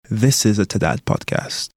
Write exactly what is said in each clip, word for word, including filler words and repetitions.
This is a Tadat podcast.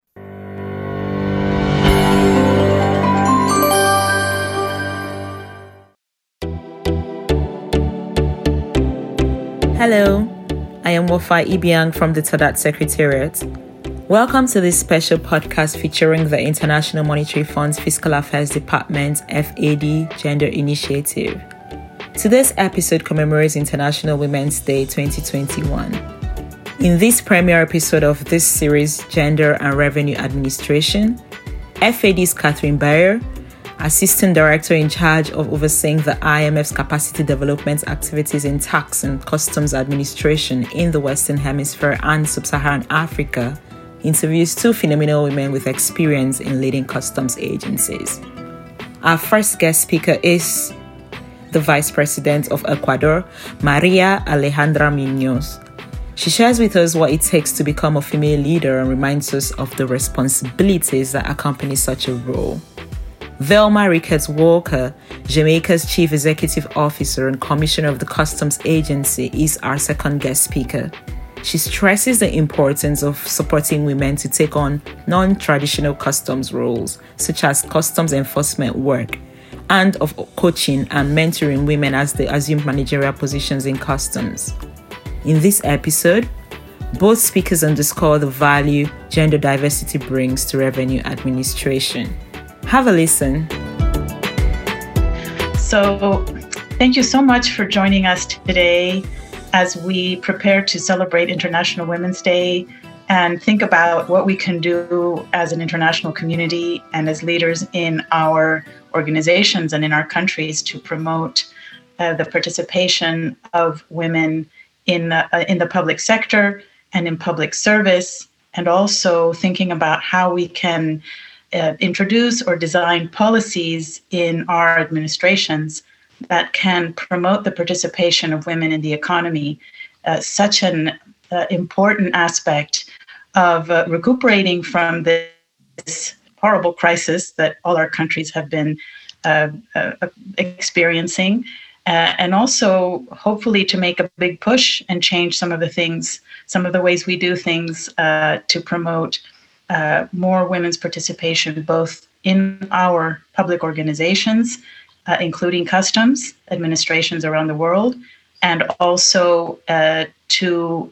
Hello, I am Wofai Ibiang from the Tadat Secretariat. Welcome to this special podcast featuring the International Monetary Fund's Fiscal Affairs Department F A D Gender Initiative. Today's episode commemorates International Women's Day twenty twenty-one. In this premiere episode of this series, Gender and Revenue Administration, F A D's Catherine Bayer, Assistant Director in charge of overseeing the I M F's capacity development activities in tax and customs administration in the Western Hemisphere and Sub-Saharan Africa, interviews two phenomenal women with experience in leading customs agencies. Our first guest speaker is the Vice President of Ecuador, Maria Alejandra Munoz. She shares with us what it takes to become a female leader and reminds us of the responsibilities that accompany such a role. Velma Ricketts Walker, Jamaica's Chief Executive Officer and Commissioner of the Customs Agency, is our second guest speaker. She stresses the importance of supporting women to take on non-traditional customs roles, such as customs enforcement work, and of coaching and mentoring women as they assume managerial positions in customs. In this episode, both speakers underscore the value gender diversity brings to revenue administration. Have a listen. So, thank you so much for joining us today as we prepare to celebrate International Women's Day and think about what we can do as an international community and as leaders in our organizations and in our countries to promote uh, the participation of women in uh, in the public sector and in public service, and also thinking about how we can uh, introduce or design policies in our administrations that can promote the participation of women in the economy, uh, such an uh, important aspect of uh, recuperating from this horrible crisis that all our countries have been uh, uh, experiencing, uh, and also hopefully to make a big push and change some of the things, some of the ways we do things uh, to promote uh, more women's participation, both in our public organizations, Uh, including customs administrations around the world, and also uh, to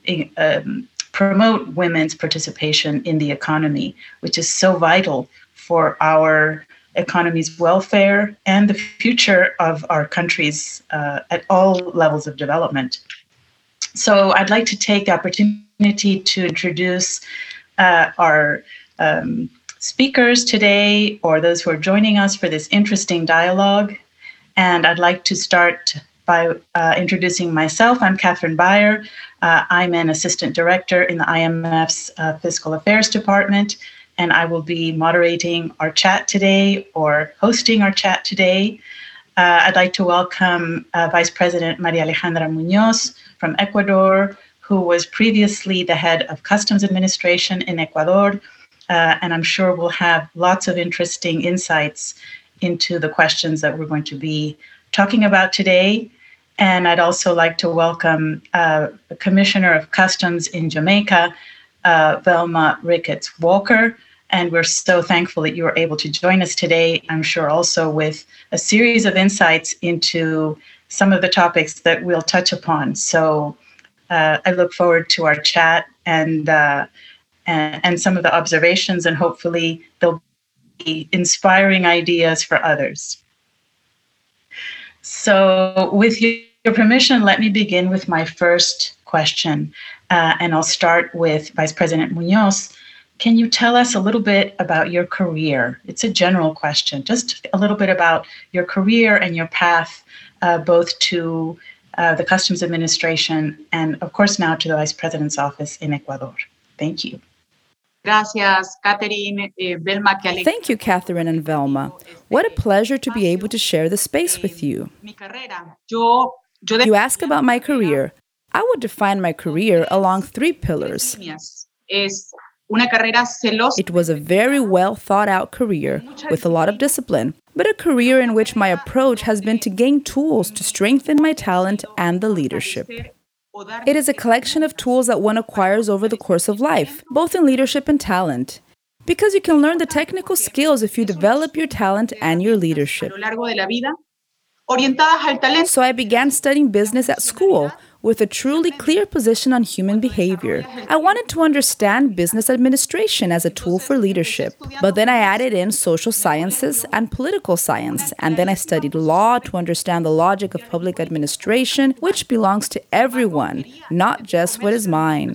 um, promote women's participation in the economy, which is so vital for our economy's welfare and the future of our countries uh, at all levels of development. So I'd like to take the opportunity to introduce uh, our um, speakers today, or those who are joining us for this interesting dialogue. And I'd like to start by uh, introducing myself. I'm Catherine Bayer. Uh, I'm an assistant director in the I M F's uh, Fiscal Affairs Department, and I will be moderating our chat today or hosting our chat today. Uh, I'd like to welcome uh, Vice President Maria Alejandra Munoz from Ecuador, who was previously the head of Customs Administration in Ecuador. Uh, and I'm sure we'll have lots of interesting insights into the questions that we're going to be talking about today. And I'd also like to welcome uh, the Commissioner of Customs in Jamaica, uh, Velma Ricketts Walker. And we're so thankful that you were able to join us today, I'm sure also with a series of insights into some of the topics that we'll touch upon. So uh, I look forward to our chat and uh, And, and some of the observations, and hopefully they'll be inspiring ideas for others. So with your permission, let me begin with my first question, uh, and I'll start with Vice President Munoz. Can you tell us a little bit about your career? It's a general question, just a little bit about your career and your path, uh, both to uh, the Customs Administration and, of course, now to the Vice President's office in Ecuador. Thank you. Gracias, Catherine, eh, Velma. Thank you, Catherine and Velma. What a pleasure to be able to share the space with you. You ask about my career. I would define my career along three pillars. It was a very well thought out career with a lot of discipline, but a career in which my approach has been to gain tools to strengthen my talent and the leadership. It is a collection of tools that one acquires over the course of life, both in leadership and talent. Because you can learn the technical skills if you develop your talent and your leadership. So I began studying business at school with a truly clear position on human behavior. I wanted to understand business administration as a tool for leadership, but then I added in social sciences and political science, and then I studied law to understand the logic of public administration, which belongs to everyone, not just what is mine.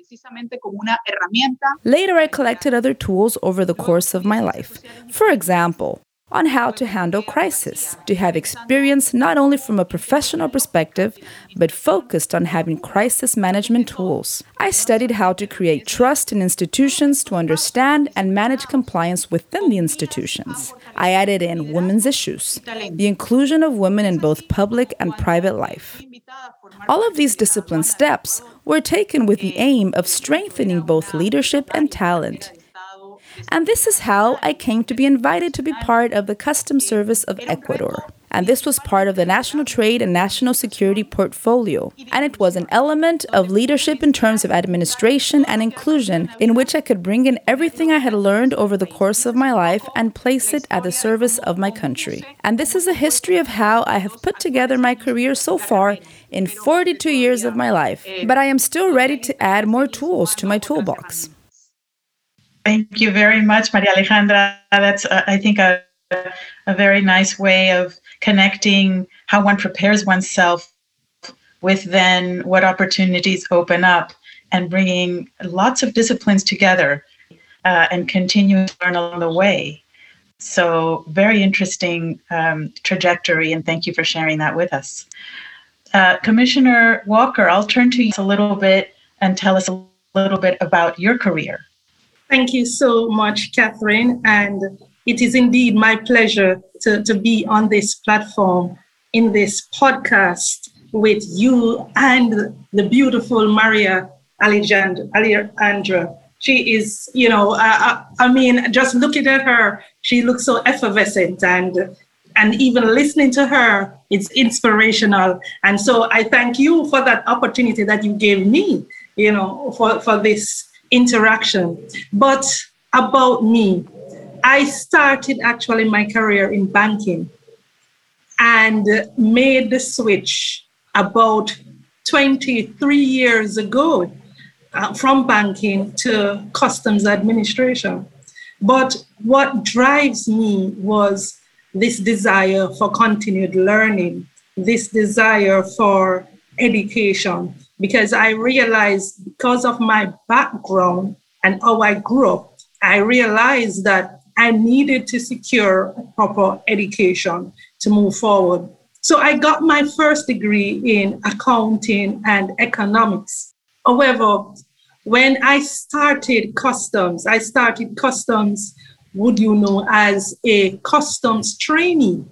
Later, I collected other tools over the course of my life. For example, on how to handle crisis, to have experience not only from a professional perspective, but focused on having crisis management tools. I studied how to create trust in institutions to understand and manage compliance within the institutions. I added in women's issues, the inclusion of women in both public and private life. All of these discipline steps were taken with the aim of strengthening both leadership and talent. And this is how I came to be invited to be part of the Customs Service of Ecuador. And this was part of the National Trade and National Security portfolio. And it was an element of leadership in terms of administration and inclusion in which I could bring in everything I had learned over the course of my life and place it at the service of my country. And this is a history of how I have put together my career so far in forty-two years of my life. But I am still ready to add more tools to my toolbox. Thank you very much, Maria Alejandra. That's, uh, I think, a, a very nice way of connecting how one prepares oneself with then what opportunities open up and bringing lots of disciplines together uh, and continuing to learn along the way. So very interesting um, trajectory, and thank you for sharing that with us. Uh, Commissioner Walker, I'll turn to you a little bit and tell us a little bit about your career. Thank you so much, Catherine. And it is indeed my pleasure to, to be on this platform, in this podcast with you and the beautiful Maria Alejandra. She is, you know, I, I mean, just looking at her, she looks so effervescent, and and even listening to her, it's inspirational. And so I thank you for that opportunity that you gave me, you know, for, for this interaction. But about me, I started actually my career in banking and made the switch about twenty-three years ago uh, from banking to customs administration. But what drives me was this desire for continued learning, this desire for education, because I realized, because of my background and how I grew up, I realized that I needed to secure a proper education to move forward. So I got my first degree in accounting and economics. However, when I started customs, I started customs, would you know, as a customs trainee,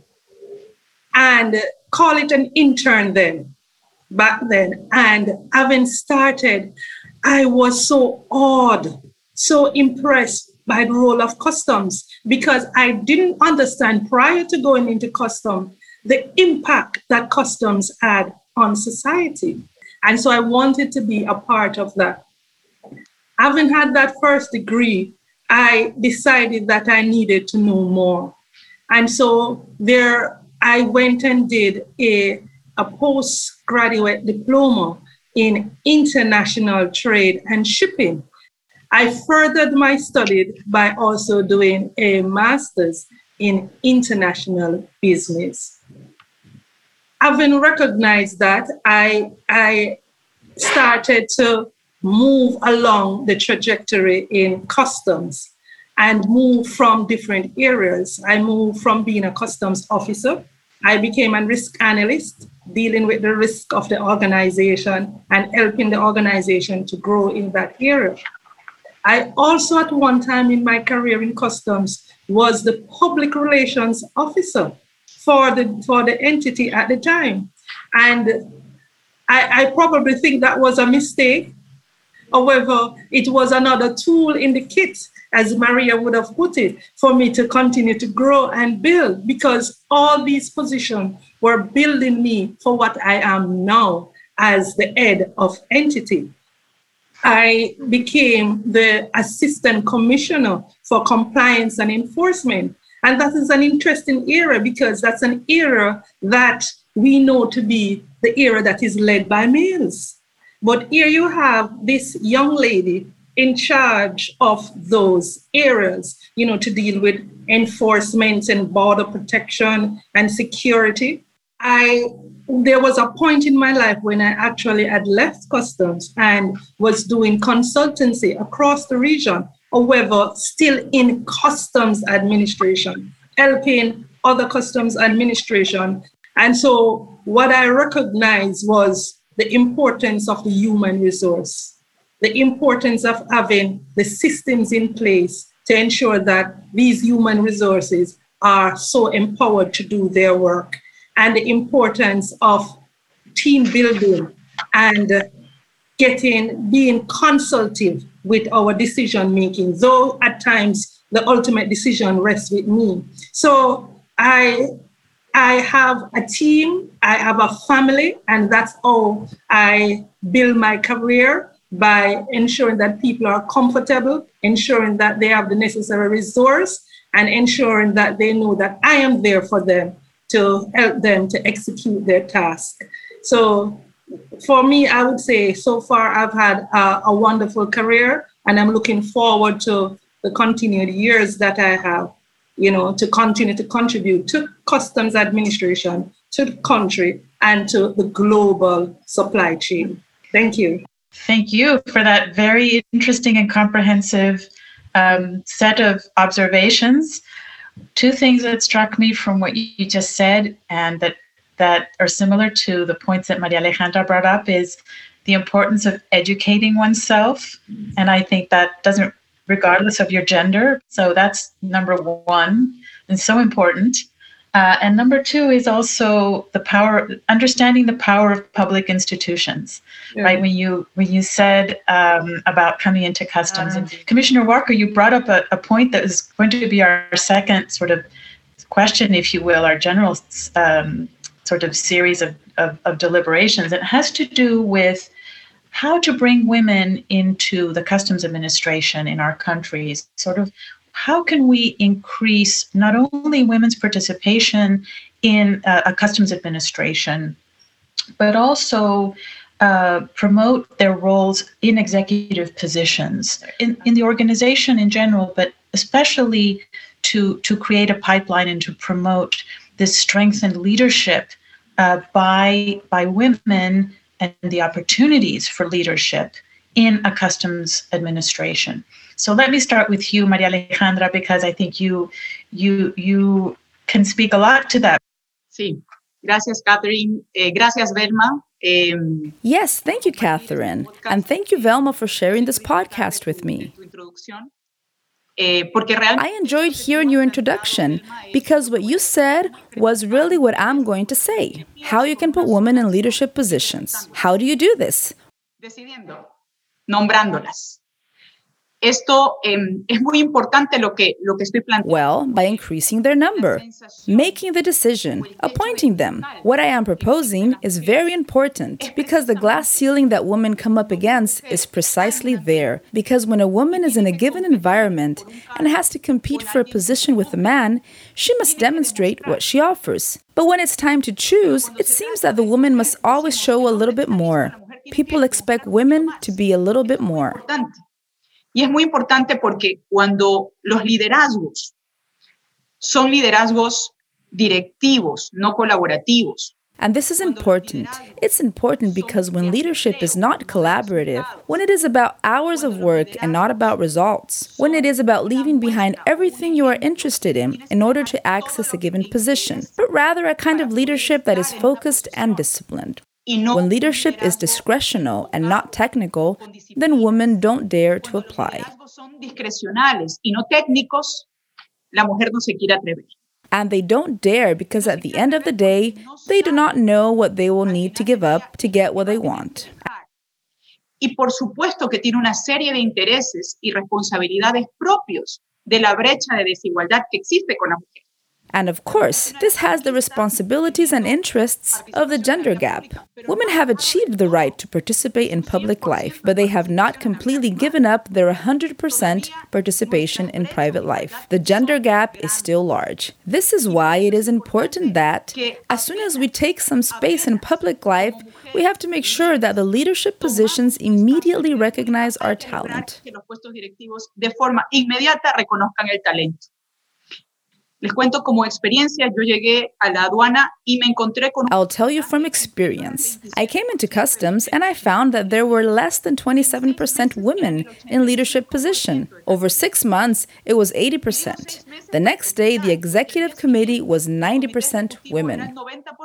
and call it an intern then, back then. And having started, I was so awed, so impressed by the role of customs, because I didn't understand prior to going into customs the impact that customs had on society. And so I wanted to be a part of that. Having had that first degree, I decided that I needed to know more. And so there I went and did a, a postgraduate diploma in international trade and shipping. I furthered my studies by also doing a master's in international business. Having recognized that, I, I started to move along the trajectory in customs and move from different areas. I moved from being a customs officer. I became a risk analyst, dealing with the risk of the organization and helping the organization to grow in that area. I also, at one time in my career in customs, was the public relations officer for the, for the entity at the time. And I, I probably think that was a mistake. However, it was another tool in the kit, as Maria would have put it, for me to continue to grow and build, because all these positions were building me for what I am now. as the head of entity. I became the assistant commissioner for compliance and enforcement. And that is an interesting era because that's an era that we know to be the era that is led by males. But here you have this young lady in charge of those areas, you know, to deal with enforcement and border protection and security. I There was a point in my life when I actually had left customs and was doing consultancy across the region, however, still in customs administration, helping other customs administration. And so what I recognized was the importance of the human resource, the importance of having the systems in place to ensure that these human resources are so empowered to do their work, and the importance of team building and getting, being consultative with our decision making, though at times the ultimate decision rests with me. So I, I have a team, I have a family, and that's how I build my career, by ensuring that people are comfortable, ensuring that they have the necessary resource, and ensuring that they know that I am there for them to help them to execute their task. So for me, I would say so far I've had a, a wonderful career, and I'm looking forward to the continued years that I have, you know, to continue to contribute to customs administration, to the country, and to the global supply chain. Thank you. Thank you for that very interesting and comprehensive um, set of observations. Two things that struck me from what you just said, and that that are similar to the points that Maria Alejandra brought up, is the importance of educating oneself. And I think that doesn't, regardless of your gender. So that's number one, and so important. Uh, and number two is also the power, understanding the power of public institutions, yeah. right? When you when you said um, about coming into customs, uh, and Commissioner Walker, you brought up a, a point that is going to be our second sort of question, if you will, our general um, sort of series of, of, of deliberations. It has to do with how to bring women into the customs administration in our countries, sort of. How can we increase not only women's participation in uh, a customs administration, but also uh, promote their roles in executive positions, in, in the organization in general, but especially to, to create a pipeline and to promote this strengthened leadership uh, by, by women and the opportunities for leadership in a customs administration. So let me start with you, Maria Alejandra, because I think you you you can speak a lot to that. Sí, gracias, Catherine. Eh, gracias, Velma. Eh, yes, thank you, Catherine. And thank you, Velma, for sharing this podcast with me. I enjoyed hearing your introduction because what you said was really what I'm going to say. How you can put women in leadership positions. How do you do this? Decidiendo, nombrándolas. Esto eh, es muy importante lo que, lo que estoy planteando. Well, by increasing their number, making the decision, appointing them. What I am proposing is very important because the glass ceiling that women come up against is precisely there. Because when a woman is in a given environment and has to compete for a position with a man, she must demonstrate what she offers. But when it's time to choose, it seems that the woman must always show a little bit more. People expect women to be a little bit more. Y es muy importante porque cuando los liderazgos son liderazgos directivos, no colaborativos. And this is important. It's important because when leadership is not collaborative, when it is about hours of work and not about results, when it is about leaving behind everything you are interested in in order to access a given position, but rather a kind of leadership that is focused and disciplined. When leadership is discretional and not technical, then women don't dare to apply. And they don't dare because at the end of the day, they do not know what they will need to give up to get what they want. Y por supuesto que tiene una serie de intereses y responsabilidades propios de la brecha de desigualdad que existe con la mujer. And of course, this has the responsibilities and interests of the gender gap. Women have achieved the right to participate in public life, but they have not completely given up their one hundred percent participation in private life. The gender gap is still large. This is why it is important that, as soon as we take some space in public life, we have to make sure that the leadership positions immediately recognize our talent. De forma inmediata reconozcan el talento. Les cuento como experiencia, yo llegué a la aduana y me encontré con... I'll tell you from experience. I came into customs and I found that there were less than twenty-seven percent women in leadership position. Over six months, it was eighty percent. The next day, the executive committee was ninety percent women.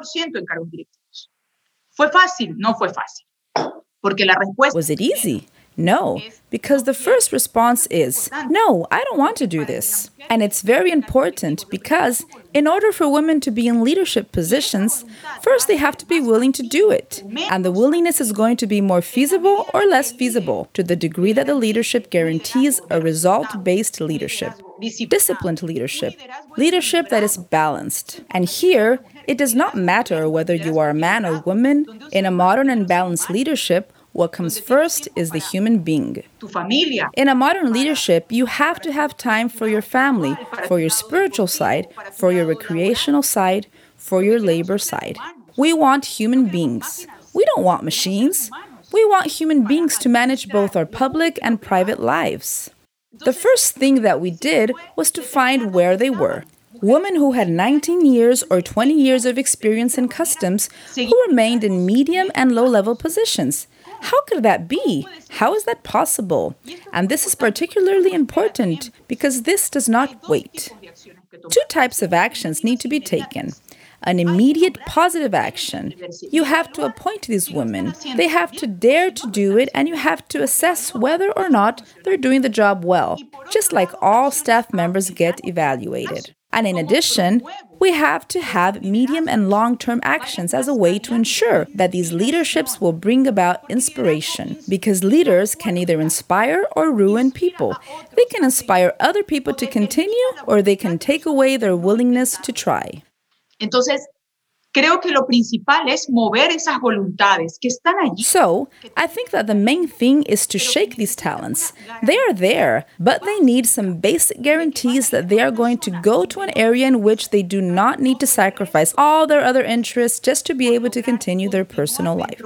¿Fue fácil? No fue fácil. Porque la respuesta... Was it easy? No, because the first response is, no, I don't want to do this. And it's very important because in order for women to be in leadership positions, first they have to be willing to do it. And the willingness is going to be more feasible or less feasible to the degree that the leadership guarantees a result-based leadership, disciplined leadership, leadership that is balanced. And here, it does not matter whether you are a man or woman. In a modern and balanced leadership, what comes first is the human being. In a modern leadership, you have to have time for your family, for your spiritual side, for your recreational side, for your labor side. We want human beings. We don't want machines. We want human beings to manage both our public and private lives. The first thing that we did was to find where they were. Women who had nineteen years or twenty years of experience in customs who remained in medium and low-level positions. How could that be? How is that possible? And this is particularly important because this does not wait. Two types of actions need to be taken. An immediate positive action. You have to appoint these women. They have to dare to do it, and you have to assess whether or not they're doing the job well, just like all staff members get evaluated. And in addition, we have to have medium and long-term actions as a way to ensure that these leaderships will bring about inspiration. Because leaders can either inspire or ruin people. They can inspire other people to continue, or they can take away their willingness to try. Entonces, creo que lo principal es mover esas voluntades que están allí. So, I think that the main thing is to shake these talents. They are there, but they need some basic guarantees that they are going to go to an area in which they do not need to sacrifice all their other interests just to be able to continue their personal life.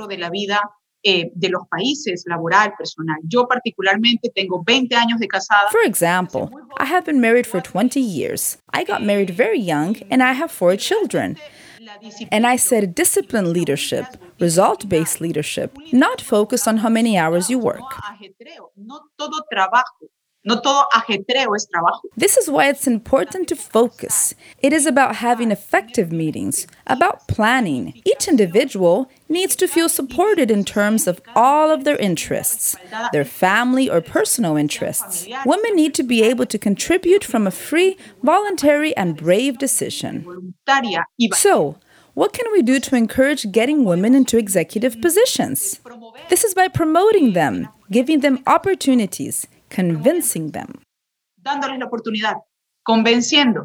Eh, de los países, laboral, personal. Yo particularmente tengo veinte años de casada. For example, I have been married for twenty years. I got married very young and I have four children. And I said disciplined leadership, result-based leadership, not focused on how many hours you work. No todo trabajo. No todo ajetreo es trabajo. This is why it's important to focus. It is about having effective meetings, about planning. Each individual needs to feel supported in terms of all of their interests, their family or personal interests. Women need to be able to contribute from a free, voluntary, and brave decision. So, what can we do to encourage getting women into executive positions? This is by promoting them, giving them opportunities, convincing them. Dándoles la oportunidad, convenciendo.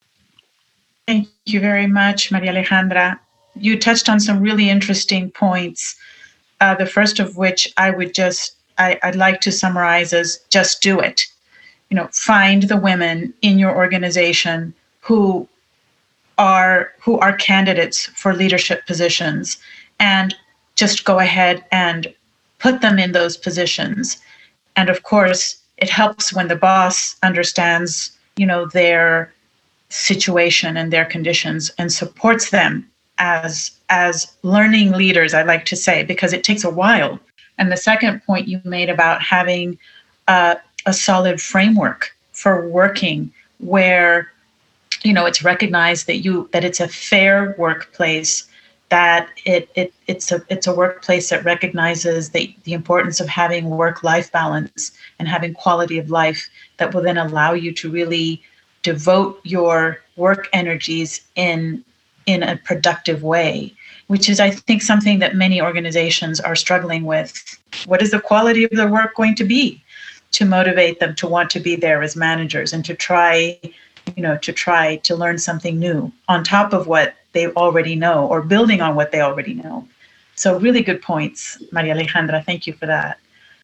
Thank you very much, Maria Alejandra. You touched on some really interesting points. Uh, the first of which I would just, I, I'd like to summarize as just do it. You know, find the women in your organization who are who are candidates for leadership positions, and just go ahead and put them in those positions. And of course, it helps when the boss understands, you know, their situation and their conditions and supports them as as learning leaders, I like to say, because it takes a while. And the second point you made about having uh, a solid framework for working where, you know, it's recognized that you that it's a fair workplace, that it it it's a it's a workplace that recognizes the, the importance of having work-life balance and having quality of life that will then allow you to really devote your work energies in in a productive way, which is, I think, something that many organizations are struggling with. What is the quality of their work going to be to motivate them to want to be there as managers and to try, you know, to try to learn something new on top of what they already know or building on what they already know. So really good points, Maria Alejandra. Thank you for that.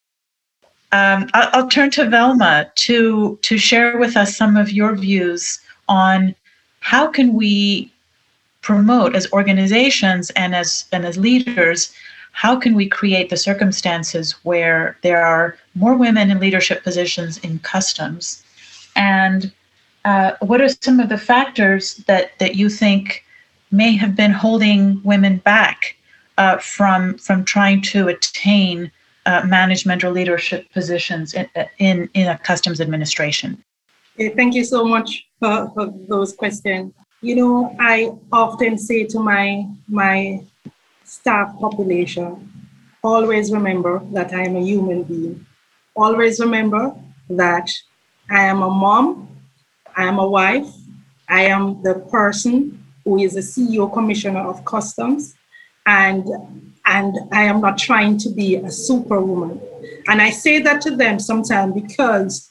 Um, I'll, I'll turn to Velma to, to share with us some of your views on how can we promote as organizations and as and as leaders, how can we create the circumstances where there are more women in leadership positions in customs? And uh, what are some of the factors that, that you think may have been holding women back uh, from, from trying to attain uh, management or leadership positions in, in, in a customs administration? Okay, thank you so much for, for those questions. You know, I often say to my my staff population, always remember that I am a human being. Always remember that I am a mom, I am a wife, I am the person who is a C E O commissioner of customs, and, and I am not trying to be a superwoman. And I say that to them sometimes because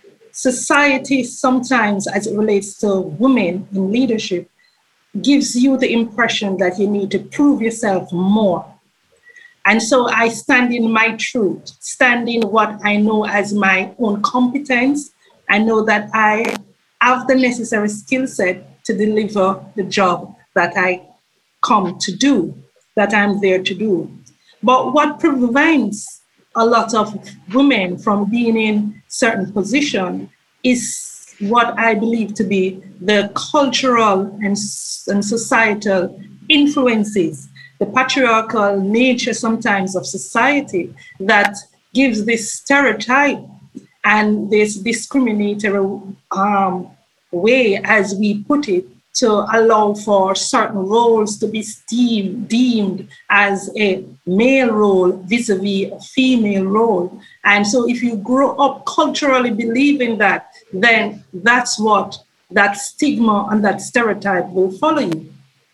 society sometimes, as it relates to women in leadership, gives you the impression that you need to prove yourself more. And so I stand in my truth, stand in what I know as my own competence. I know that I have the necessary skill set to deliver the job that I come to do, that I'm there to do. But what prevents a lot of women from being in certain position is what I believe to be the cultural and, and societal influences, the patriarchal nature sometimes of society that gives this stereotype and this discriminatory um, way, as we put it, to allow for certain roles to be deemed, deemed as a male role vis-a-vis a female role. And so if you grow up culturally believing that, then that's what that stigma and that stereotype will follow you.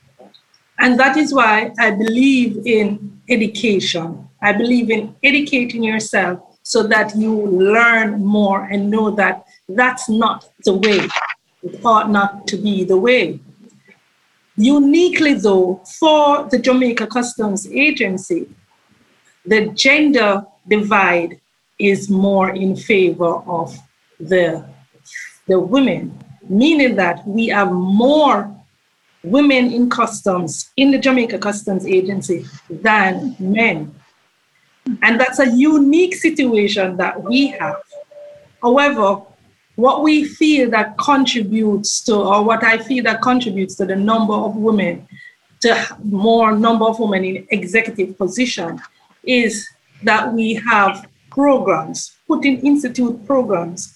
And that is why I believe in education. I believe in educating yourself so that you learn more and know that that's not the way. It ought not to be the way. Uniquely, though, for the Jamaica Customs Agency, the gender divide is more in favor of the, the women, meaning that we have more women in customs in the Jamaica Customs Agency than men. And that's a unique situation that we have. However, what we feel that contributes to, or what I feel that contributes to the number of women, to more number of women in executive position, is that we have programs, put in institute programs,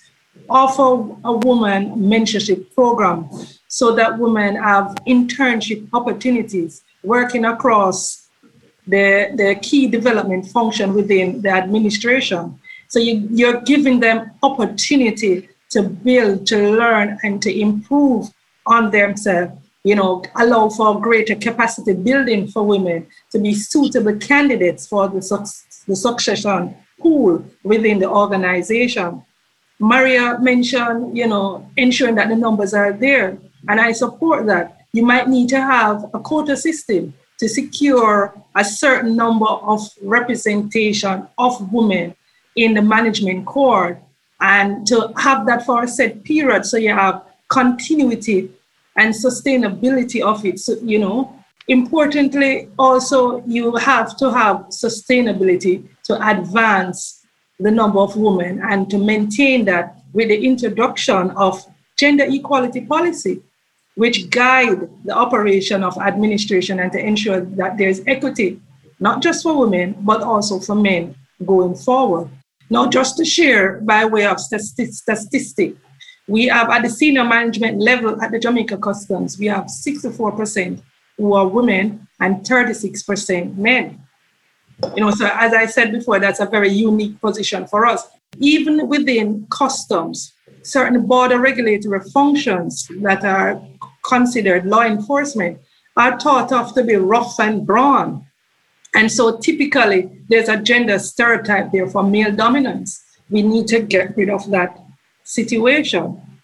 offer a woman mentorship program so that women have internship opportunities working across the, the key development function within the administration. So you, you're giving them opportunity to build, to learn, and to improve on themselves, you know, allow for greater capacity building for women to be suitable candidates for the, su- the succession pool within the organization. Maria mentioned, you know, ensuring that the numbers are there, and I support that. You might need to have a quota system to secure a certain number of representation of women in the management corps, and to have that for a set period, so you have continuity and sustainability of it. So, you know, importantly, also you have to have sustainability to advance the number of women and to maintain that with the introduction of gender equality policy, which guide the operation of administration and to ensure that there's equity, not just for women, but also for men going forward. Now, just to share by way of statistic, we have at the senior management level at the Jamaica Customs, we have sixty-four percent who are women and thirty-six percent men. You know, so as I said before, that's a very unique position for us. Even within customs, certain border regulatory functions that are considered law enforcement are thought of to be rough and brawn. And so typically there's a gender stereotype there for male dominance. We need to get rid of that situation.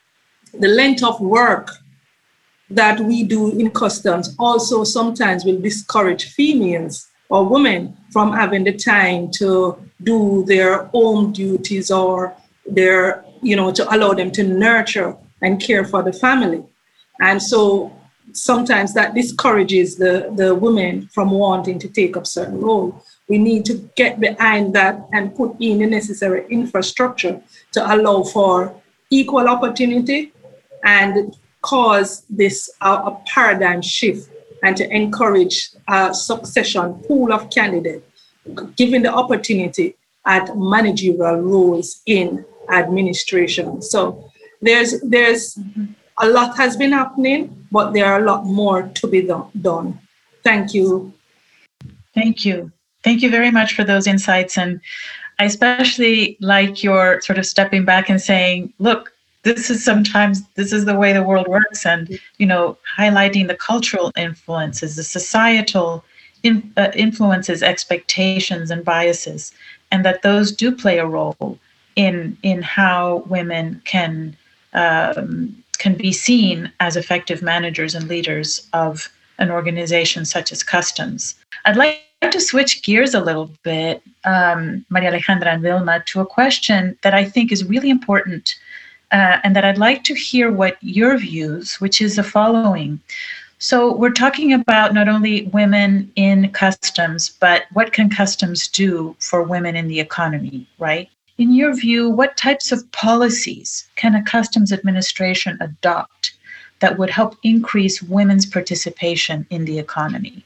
the length of work that we do in customs also sometimes will discourage females or women from having the time to do their home duties or their, you know, to allow them to nurture and care for the family. And so sometimes that discourages the, the women from wanting to take up certain roles. We need to get behind that and put in the necessary infrastructure to allow for equal opportunity and cause this uh, a paradigm shift and to encourage a succession pool of candidates, given the opportunity at managerial roles in administration. So there's there's mm-hmm. a lot has been happening, but there are a lot more to be do- done. Thank you. Thank you. Thank you very much for those insights. And I especially like your sort of stepping back and saying, look, this is sometimes, this is the way the world works. And, you know, highlighting the cultural influences, the societal in, uh, influences, expectations and biases, and that those do play a role in, in how women can, um, can be seen as effective managers and leaders of an organization such as Customs. I'd like to switch gears a little bit, um, Maria Alejandra and Vilma, to a question that I think is really important uh, and that I'd like to hear what your views, which is the following. So we're talking about not only women in customs, but what can customs do for women in the economy, right? In your view, what types of policies can a customs administration adopt that would help increase women's participation in the economy?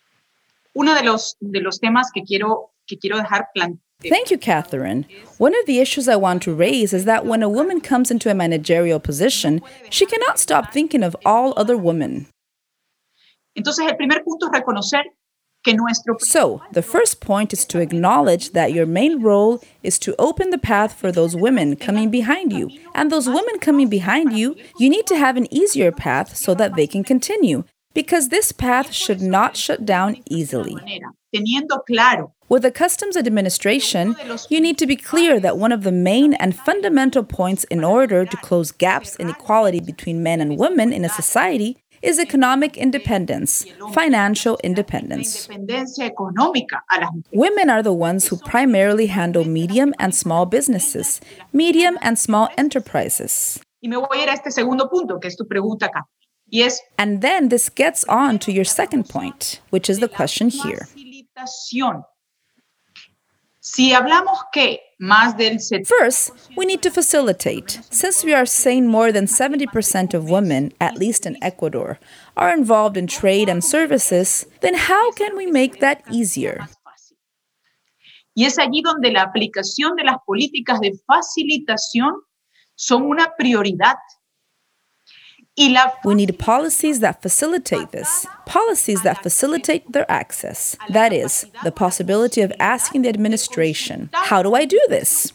Uno de los, de los temas que quiero, que quiero dejar planteado. Thank you, Catherine. One of the issues I want to raise is that when a woman comes into a managerial position, she cannot stop thinking of all other women. Entonces, el primer punto es reconocer que nuestro... So, the first point is to acknowledge that your main role is to open the path for those women coming behind you. And those women coming behind you, you need to have an easier path so that they can continue. Because this path should not shut down easily. With the customs administration, you need to be clear that one of the main and fundamental points in order to close gaps in equality between men and women in a society is economic independence, financial independence. Women are the ones who primarily handle medium and small businesses, medium and small enterprises. Y me voy a ir a este segundo punto, que es tu pregunta acá. And then this gets on to your second point, which is the question here. First, we need to facilitate. Since we are saying more than seventy percent of women, at least in Ecuador, are involved in trade and services, then how can we make that easier? Y es allí donde la aplicación de las políticas de facilitación son una prioridad. We need policies that facilitate this, policies that facilitate their access. That is, the possibility of asking the administration, how do I do this?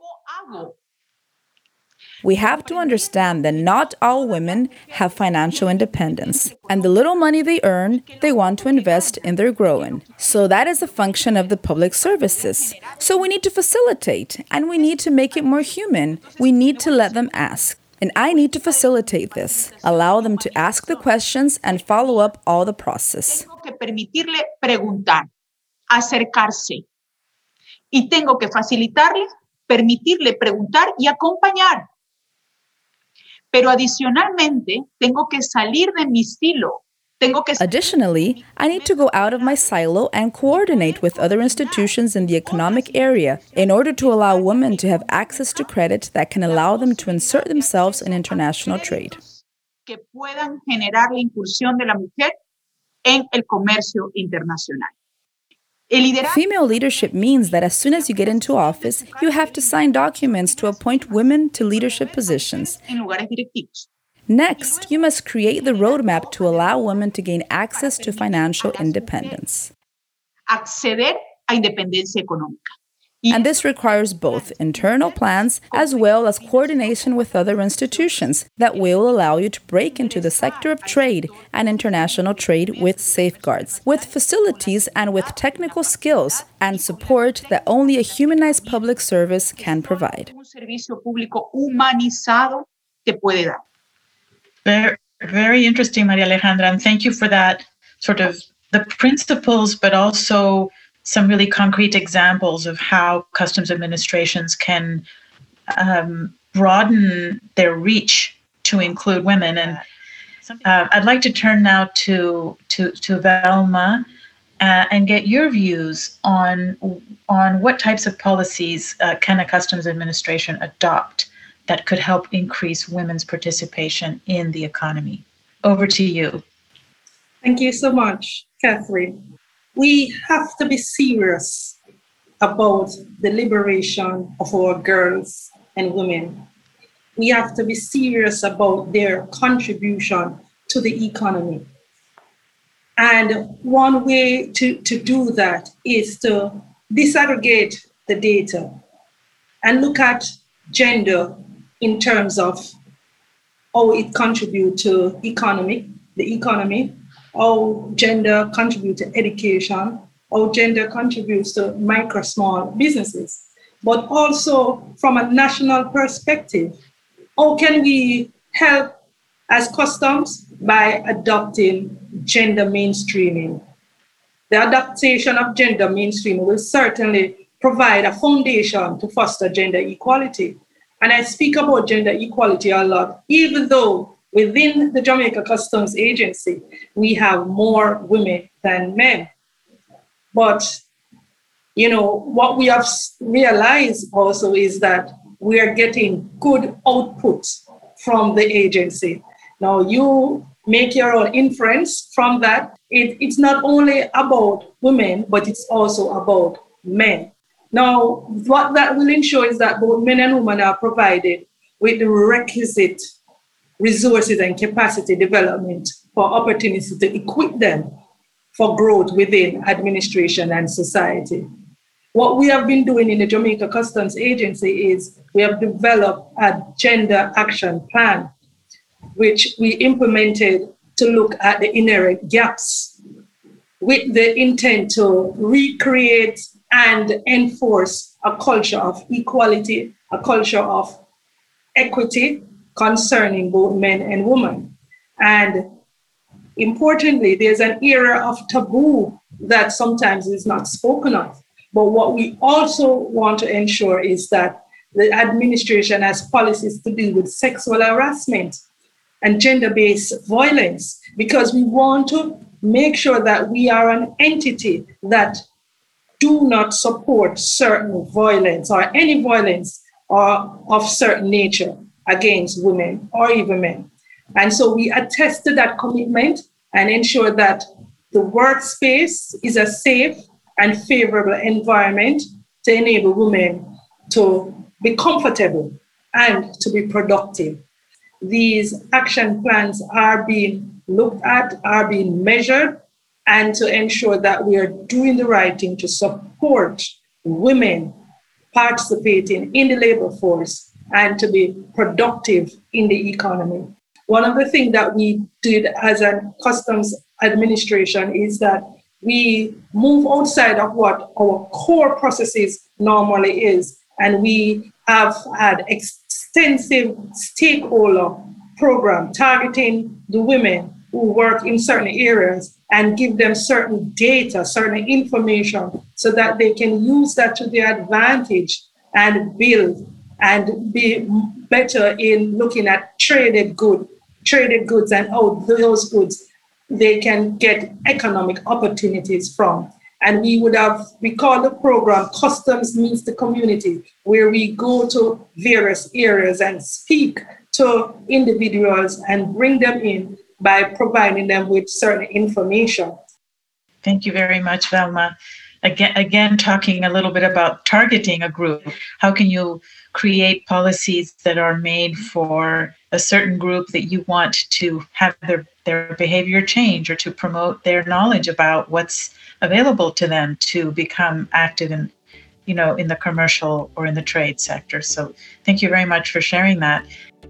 We have to understand that not all women have financial independence, and the little money they earn, they want to invest in their growing. So that is a function of the public services. So we need to facilitate, and we need to make it more human. We need to let them ask. And I need to facilitate this, allow them to ask the questions and follow up all the process. Tengo que permitirle preguntar, acercarse. Y tengo que facilitarle, permitirle preguntar y acompañar. Pero adicionalmente, tengo que salir de mi silo. Additionally, I need to go out of my silo and coordinate with other institutions in the economic area in order to allow women to have access to credit that can allow them to insert themselves in international trade. Que puedan generar la incursión de la mujer en el comercio internacional. Female leadership means that as soon as you get into office, you have to sign documents to appoint women to leadership positions. En lugares directivos. Next, you must create the roadmap to allow women to gain access to financial independence. Acceder a independencia económica. And this requires both internal plans as well as coordination with other institutions that will allow you to break into the sector of trade and international trade with safeguards, with facilities and with technical skills and support that only a humanized public service can provide. Un servicio público humanizado te puede dar. Very, very interesting, Maria Alejandra. And thank you for that sort of the principles, but also some really concrete examples of how customs administrations can um, broaden their reach to include women. And uh, I'd like to turn now to to, to Velma uh, and get your views on on what types of policies uh, can a customs administration adopt that could help increase women's participation in the economy. Over to you. Thank you so much, Catherine. We have to be serious about the liberation of our girls and women. We have to be serious about their contribution to the economy. And one way to, to do that is to disaggregate the data and look at gender in terms of how it contributes to economy, the economy, how gender contributes to education, how gender contributes to micro, small businesses, but also from a national perspective, how can we help as customs by adopting gender mainstreaming? The adaptation of gender mainstreaming will certainly provide a foundation to foster gender equality. And I speak about gender equality a lot, even though within the Jamaica Customs Agency, we have more women than men. But, you know, what we have realized also is that we are getting good output from the agency. Now, you make your own inference from that. It, it's not only about women, but it's also about men. Now, what that will ensure is that both men and women are provided with the requisite resources and capacity development for opportunities to equip them for growth within administration and society. What we have been doing in the Jamaica Customs Agency is we have developed a gender action plan, which we implemented to look at the inherent gaps with the intent to recreate and enforce a culture of equality, a culture of equity concerning both men and women. And importantly, there's an era of taboo that sometimes is not spoken of. But what we also want to ensure is that the administration has policies to deal with sexual harassment and gender-based violence, because we want to make sure that we are an entity that do not support certain violence or any violence or of certain nature against women or even men. And so we attest to that commitment and ensure that the workspace is a safe and favorable environment to enable women to be comfortable and to be productive. These action plans are being looked at, are being measured, and to ensure that we are doing the right thing to support women participating in the labor force and to be productive in the economy. One of the things that we did as a customs administration is that we move outside of what our core processes normally is, and we have had extensive stakeholder program targeting the women who work in certain areas and give them certain data, certain information, so that they can use that to their advantage and build and be better in looking at traded good, traded goods and how those goods they can get economic opportunities from. And we would have, we call the program Customs Meets the Community, where we go to various areas and speak to individuals and bring them in by providing them with certain information. Thank you very much, Velma. Again, again, talking a little bit about targeting a group. How can you create policies that are made for a certain group that you want to have their, their behavior change, or to promote their knowledge about what's available to them to become active in, you know, in the commercial or in the trade sector. So thank you very much for sharing that.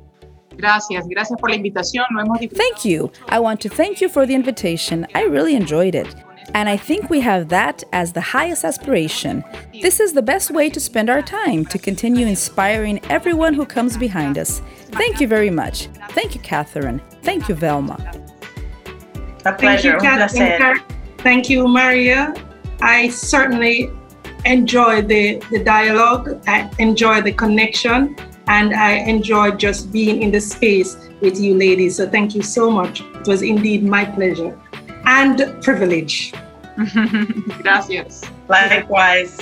Gracias, gracias por la invitación. Lo hemos disfrutado. Thank you. I want to thank you for the invitation. I really enjoyed it. And I think we have that as the highest aspiration. This is the best way to spend our time, to continue inspiring everyone who comes behind us. Thank you very much. Thank you, Catherine. Thank you, Velma. A pleasure. Thank you, Catherine. Thank you, Maria. I certainly enjoy the, the dialogue. I enjoy the connection. And I enjoyed just being in the space with you ladies. So thank you so much. It was indeed my pleasure and privilege. Gracias. Likewise.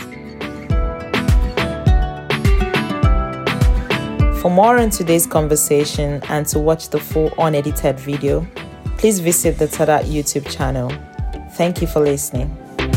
For more on today's conversation and to watch the full unedited video, please visit the TADAT YouTube channel. Thank you for listening.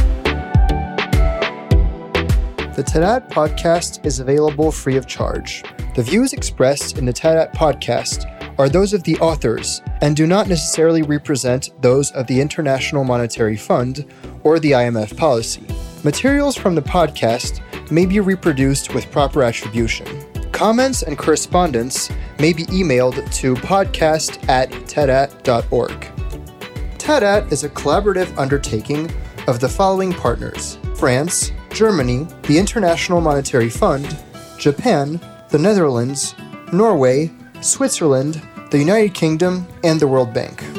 The TADAT podcast is available free of charge. The views expressed in the TADAT podcast are those of the authors and do not necessarily represent those of the International Monetary Fund or the I M F policy. Materials from the podcast may be reproduced with proper attribution. Comments and correspondence may be emailed to podcast at tadat dot org. TADAT is a collaborative undertaking of the following partners: France, Germany, the International Monetary Fund, Japan, the Netherlands, Norway, Switzerland, the United Kingdom, and the World Bank.